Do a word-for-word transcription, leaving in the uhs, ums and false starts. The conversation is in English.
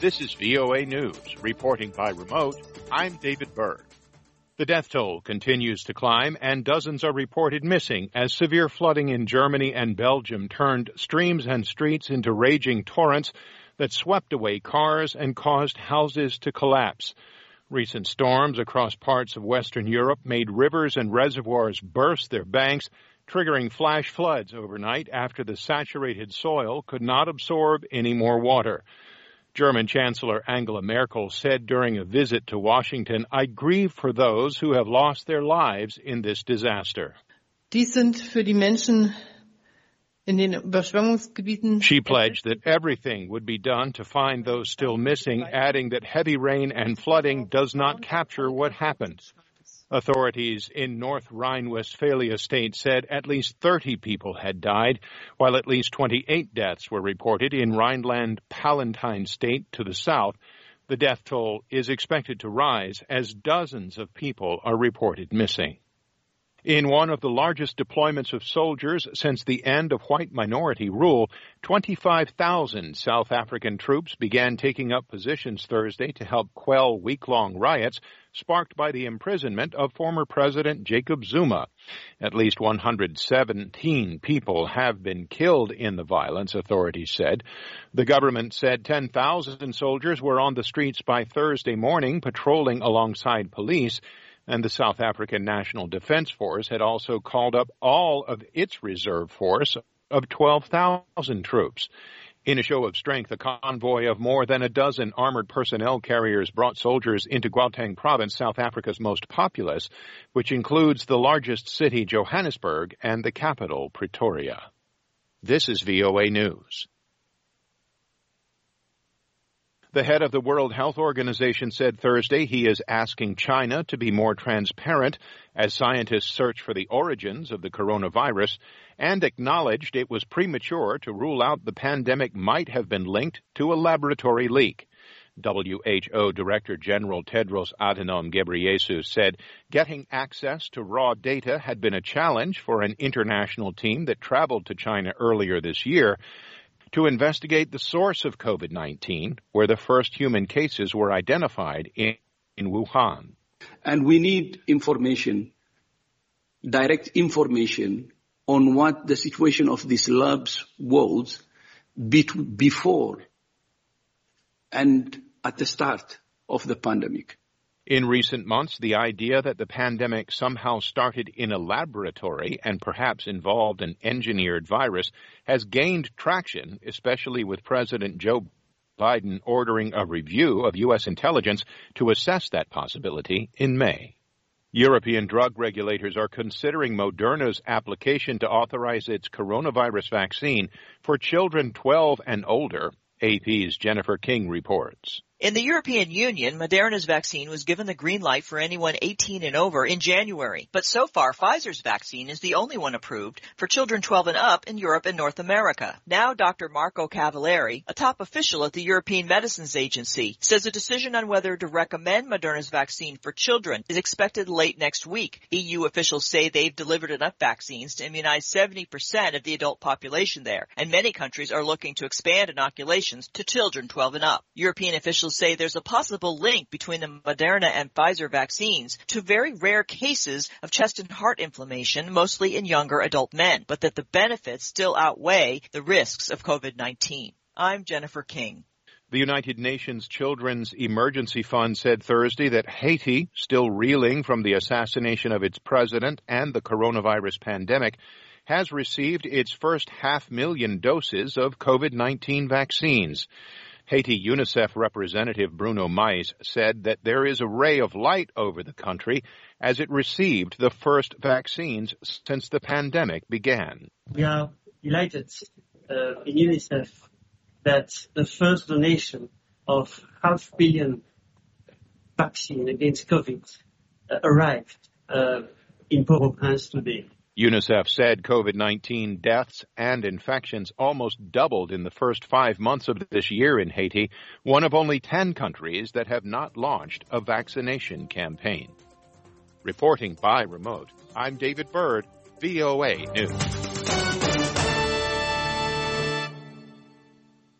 This is V O A News. Reporting by remote, I'm David Byrd. The death toll continues to climb, and dozens are reported missing as severe flooding in Germany and Belgium turned streams and streets into raging torrents that swept away cars and caused houses to collapse. Recent storms across parts of Western Europe made rivers and reservoirs burst their banks, triggering flash floods overnight after the saturated soil could not absorb any more water. German Chancellor Angela Merkel said during a visit to Washington, "I grieve for those who have lost their lives in this disaster." Dies sind für die Menschen in den Überschwemmungsgebieten. She pledged that everything would be done to find those still missing, adding that heavy rain and flooding does not capture what happened. Authorities in North Rhine-Westphalia state said at least thirty people had died, while at least twenty-eight deaths were reported in Rhineland-Palatinate state to the south. The death toll is expected to rise as dozens of people are reported missing. In one of the largest deployments of soldiers since the end of white minority rule, twenty-five thousand South African troops began taking up positions Thursday to help quell week-long riots sparked by the imprisonment of former President Jacob Zuma. At least one hundred seventeen people have been killed in the violence, authorities said. The government said ten thousand soldiers were on the streets by Thursday morning patrolling alongside police, and the South African National Defense Force had also called up all of its reserve force of twelve thousand troops. In a show of strength, a convoy of more than a dozen armored personnel carriers brought soldiers into Gauteng province, South Africa's most populous, which includes the largest city, Johannesburg, and the capital, Pretoria. This is V O A News. The head of the World Health Organization said Thursday he is asking China to be more transparent as scientists search for the origins of the coronavirus, and acknowledged it was premature to rule out the pandemic might have been linked to a laboratory leak. W H O Director General Tedros Adhanom Ghebreyesus said getting access to raw data had been a challenge for an international team that traveled to China earlier this year to investigate the source of COVID nineteen, where the first human cases were identified in, in Wuhan. And we need information, direct information on what the situation of these labs was before and at the start of the pandemic. In recent months, the idea that the pandemic somehow started in a laboratory and perhaps involved an engineered virus has gained traction, especially with President Joe Biden ordering a review of U S intelligence to assess that possibility in May. European drug regulators are considering Moderna's application to authorize its coronavirus vaccine for children twelve and older. A P's Jennifer King reports. In the European Union, Moderna's vaccine was given the green light for anyone eighteen and over in January. But so far, Pfizer's vaccine is the only one approved for children twelve and up in Europe and North America. Now, Doctor Marco Cavalieri, a top official at the European Medicines Agency, says a decision on whether to recommend Moderna's vaccine for children is expected late next week. E U officials say they've delivered enough vaccines to immunize seventy percent of the adult population there, and many countries are looking to expand inoculations to children twelve and up. European officials say there's a possible link between the Moderna and Pfizer vaccines to very rare cases of chest and heart inflammation, mostly in younger adult men, but that the benefits still outweigh the risks of COVID nineteen. I'm Jennifer King. The United Nations Children's Emergency Fund said Thursday that Haiti, still reeling from the assassination of its president and the coronavirus pandemic, has received its first half million doses of COVID nineteen vaccines. Haiti UNICEF representative Bruno Mais said that there is a ray of light over the country as it received the first vaccines since the pandemic began. We are delighted uh, in UNICEF that the first donation of half billion vaccine against COVID uh, arrived uh, in Port-au-Prince today. UNICEF said COVID nineteen deaths and infections almost doubled in the first five months of this year in Haiti, one of only ten countries that have not launched a vaccination campaign. Reporting by remote, I'm David Byrd, V O A News.